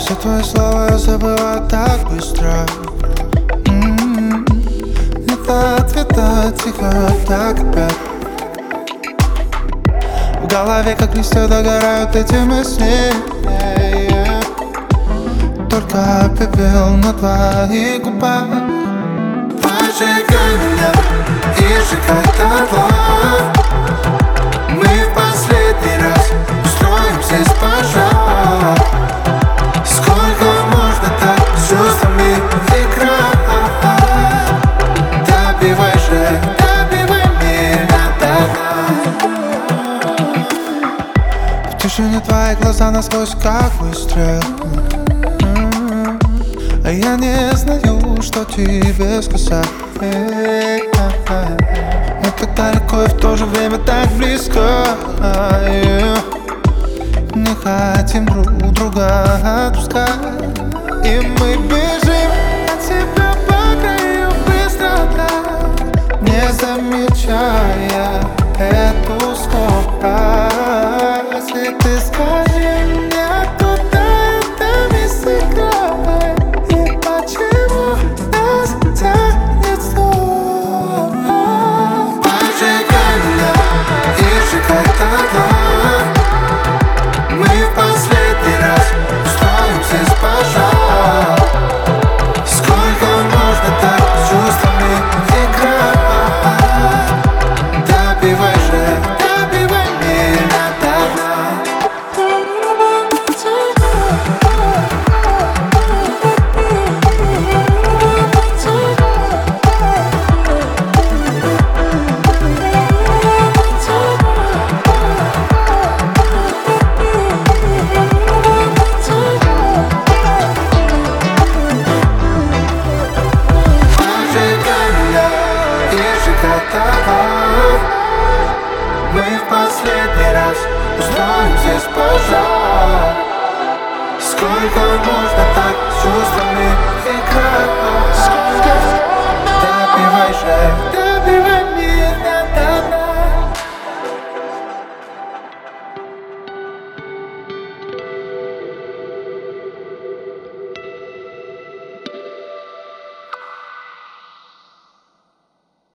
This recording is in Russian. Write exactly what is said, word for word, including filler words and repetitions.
Все твои слова я забываю так быстро. М-м-м. Нет ответа, тихо, так опять. В голове, как листья, догорают эти мысли. Только пепел на твоих губах. Поджигай меня и сжигай дотла. Мы в последний раз устроим здесь пожар. Сколько можно так с чувствами играть? Добивай же, добивай меня до дна. В тишине твои глаза насквозь как выстрел. А я не знаю, что тебе сказать. Мы так далеко и в то же время так близко. Не хотим друг друга отпускать. И мы бежим.